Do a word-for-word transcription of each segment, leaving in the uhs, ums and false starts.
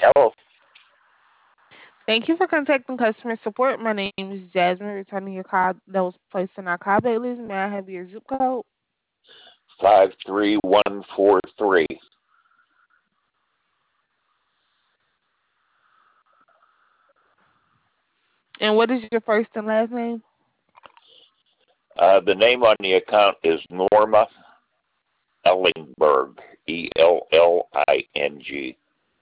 Hello. Thank you for contacting customer support. My name is Jasmine, returning your call that was placed on our callback list. May I have your zip code? Five three one four three. And what is your first and last name? Uh, the name on the account is Norma Ellingberg. E L L I N G.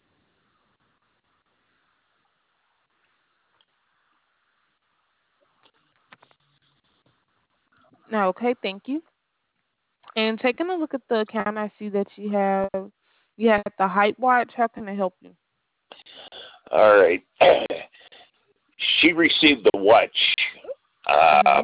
No, okay, thank you. And taking a look at the account, I see that you have you have the height watch. How can I help you? All right. She received the watch. Uh, Mm-hmm.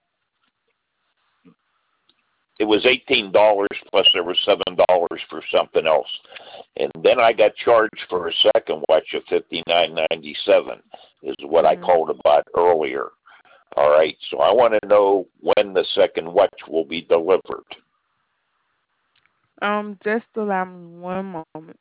it was eighteen dollars plus there was seven dollars for something else, and then I got charged for a second watch of fifty nine ninety seven. Is what I Mm-hmm. called about earlier. All right. So I want to know when the second watch will be delivered. Um, just allow me one moment.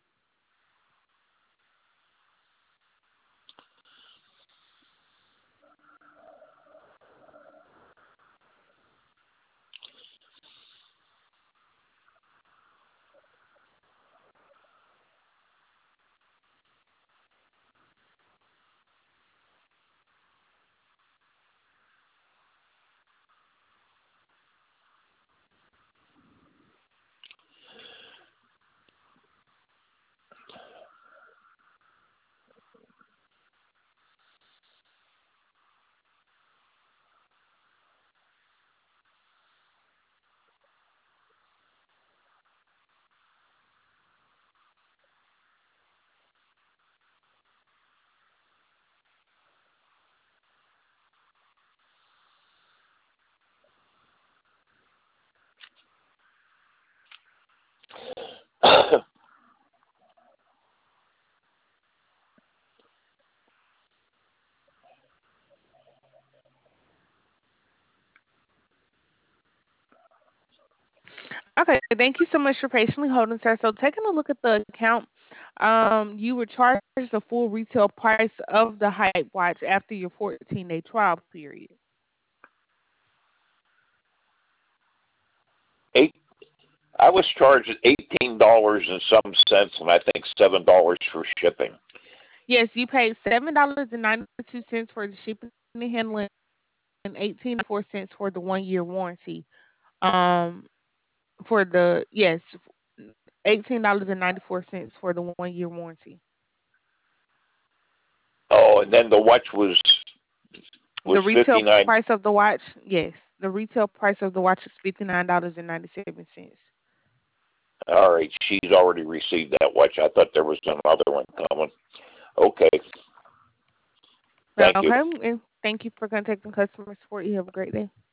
Okay, thank you so much for patiently holding, sir. So taking a look at the account, um, you were charged the full retail price of the height watch after your fourteen day trial period. Eight. I was charged eighteen dollars and some cents, and I think seven dollars for shipping. Yes, you paid seven dollars and ninety two cents for the shipping and handling, and eighteen four cents for the one year warranty. Um, for the yes, eighteen dollars and ninety four cents for the one year warranty. Oh, and then the watch was was The retail fifty nine. price of the watch, yes, the retail price of the watch is fifty nine dollars and ninety seven cents. All right, she's already received that watch. I thought there was another one coming. Okay, thank you. Okay, and thank you for contacting customer support. You have a great day.